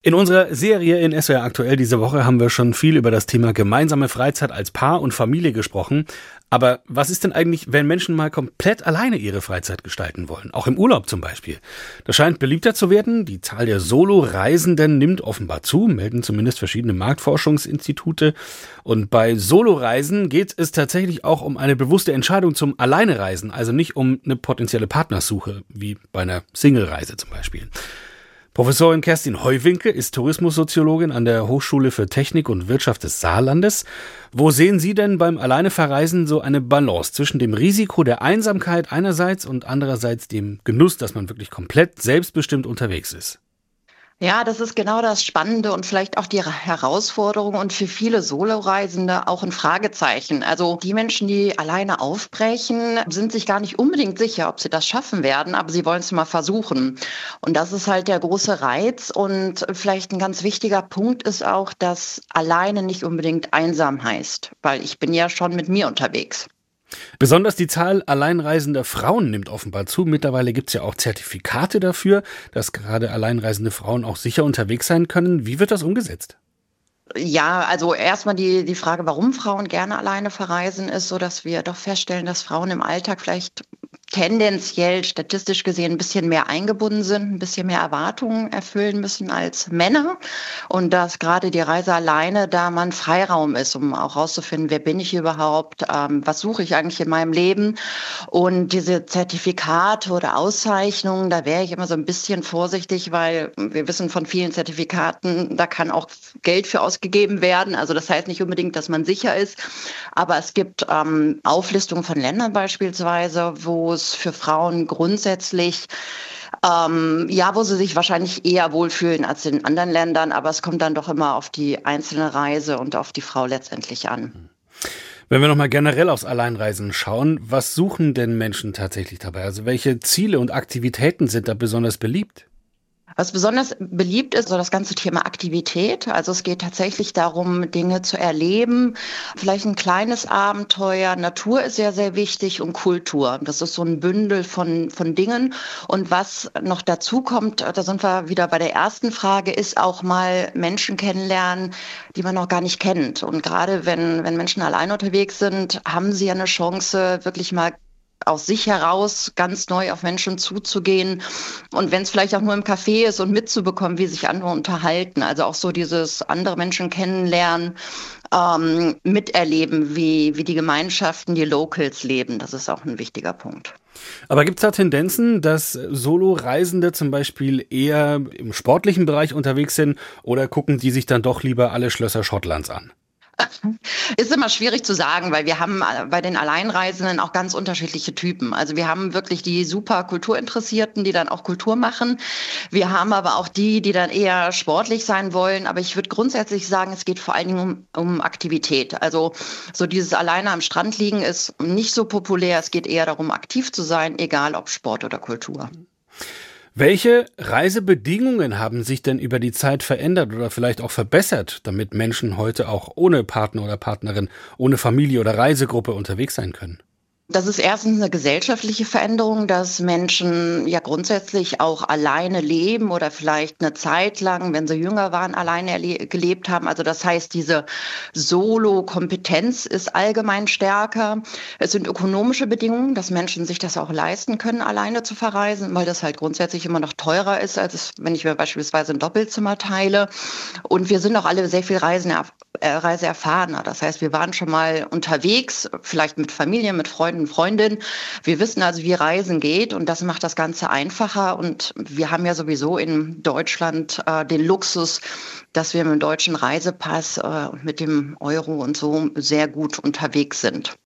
In unserer Serie in SWR aktuell diese Woche haben wir schon viel über das Thema gemeinsame Freizeit als Paar und Familie gesprochen. Aber was ist denn eigentlich, wenn Menschen mal komplett alleine ihre Freizeit gestalten wollen? Auch im Urlaub zum Beispiel. Das scheint beliebter zu werden. Die Zahl der Solo-Reisenden nimmt offenbar zu, melden zumindest verschiedene Marktforschungsinstitute. Und bei Solo-Reisen geht es tatsächlich auch um eine bewusste Entscheidung zum Alleinereisen, also nicht um eine potenzielle Partnersuche, wie bei einer Single-Reise zum Beispiel. Professorin Kerstin Heuwinkel ist Tourismussoziologin an der Hochschule für Technik und Wirtschaft des Saarlandes. Wo sehen Sie denn beim Alleineverreisen so eine Balance zwischen dem Risiko der Einsamkeit einerseits und andererseits dem Genuss, dass man wirklich komplett selbstbestimmt unterwegs ist? Ja, das ist genau das Spannende und vielleicht auch die Herausforderung und für viele Soloreisende auch ein Fragezeichen. Also die Menschen, die alleine aufbrechen, sind sich gar nicht unbedingt sicher, ob sie das schaffen werden, aber sie wollen es mal versuchen. Und das ist halt der große Reiz. Und vielleicht ein ganz wichtiger Punkt ist auch, dass alleine nicht unbedingt einsam heißt, weil ich bin ja schon mit mir unterwegs. Besonders die Zahl alleinreisender Frauen nimmt offenbar zu. Mittlerweile gibt es ja auch Zertifikate dafür, dass gerade alleinreisende Frauen auch sicher unterwegs sein können. Wie wird das umgesetzt? Ja, also erstmal die Frage, warum Frauen gerne alleine verreisen, ist so, dass wir doch feststellen, dass Frauen im Alltag vielleicht tendenziell statistisch gesehen ein bisschen mehr eingebunden sind, ein bisschen mehr Erwartungen erfüllen müssen als Männer und dass gerade die Reise alleine da man Freiraum ist, um auch rauszufinden, wer bin ich überhaupt, was suche ich eigentlich in meinem Leben, und diese Zertifikate oder Auszeichnungen, da wäre ich immer so ein bisschen vorsichtig, weil wir wissen von vielen Zertifikaten, da kann auch Geld für ausgegeben werden, also das heißt nicht unbedingt, dass man sicher ist, aber es gibt Auflistungen von Ländern beispielsweise, wo es für Frauen grundsätzlich, wo sie sich wahrscheinlich eher wohlfühlen als in anderen Ländern, aber es kommt dann doch immer auf die einzelne Reise und auf die Frau letztendlich an. Wenn wir nochmal generell aufs Alleinreisen schauen, was suchen denn Menschen tatsächlich dabei? Also welche Ziele und Aktivitäten sind da besonders beliebt? Was besonders beliebt ist, so das ganze Thema Aktivität. Also es geht tatsächlich darum, Dinge zu erleben. Vielleicht ein kleines Abenteuer. Natur ist sehr, sehr wichtig und Kultur. Das ist so ein Bündel von Dingen. Und was noch dazu kommt, da sind wir wieder bei der ersten Frage, ist auch mal Menschen kennenlernen, die man noch gar nicht kennt. Und gerade wenn Menschen allein unterwegs sind, haben sie ja eine Chance, wirklich mal aus sich heraus ganz neu auf Menschen zuzugehen. Und wenn es vielleicht auch nur im Café ist und mitzubekommen, wie sich andere unterhalten. Also auch so dieses andere Menschen kennenlernen, miterleben, wie die Gemeinschaften, die Locals leben. Das ist auch ein wichtiger Punkt. Aber gibt es da Tendenzen, dass Solo-Reisende zum Beispiel eher im sportlichen Bereich unterwegs sind oder gucken die sich dann doch lieber alle Schlösser Schottlands an? Ist immer schwierig zu sagen, weil wir haben bei den Alleinreisenden auch ganz unterschiedliche Typen. Also wir haben wirklich die super Kulturinteressierten, die dann auch Kultur machen. Wir haben aber auch die dann eher sportlich sein wollen. Aber ich würde grundsätzlich sagen, es geht vor allen Dingen um Aktivität. Also so dieses alleine am Strand liegen ist nicht so populär. Es geht eher darum, aktiv zu sein, egal ob Sport oder Kultur. Welche Reisebedingungen haben sich denn über die Zeit verändert oder vielleicht auch verbessert, damit Menschen heute auch ohne Partner oder Partnerin, ohne Familie oder Reisegruppe unterwegs sein können? Das ist erstens eine gesellschaftliche Veränderung, dass Menschen ja grundsätzlich auch alleine leben oder vielleicht eine Zeit lang, wenn sie jünger waren, alleine gelebt haben. Also das heißt, diese Solo-Kompetenz ist allgemein stärker. Es sind ökonomische Bedingungen, dass Menschen sich das auch leisten können, alleine zu verreisen, weil das halt grundsätzlich immer noch teurer ist, als wenn ich mir beispielsweise ein Doppelzimmer teile. Und wir sind auch alle sehr viel reiseerfahrener. Das heißt, wir waren schon mal unterwegs, vielleicht mit Familie, mit Freunden, Freundinnen. Wir wissen also, wie Reisen geht, und das macht das Ganze einfacher. Und wir haben ja sowieso in Deutschland den Luxus, dass wir mit dem deutschen Reisepass und mit dem Euro und so sehr gut unterwegs sind.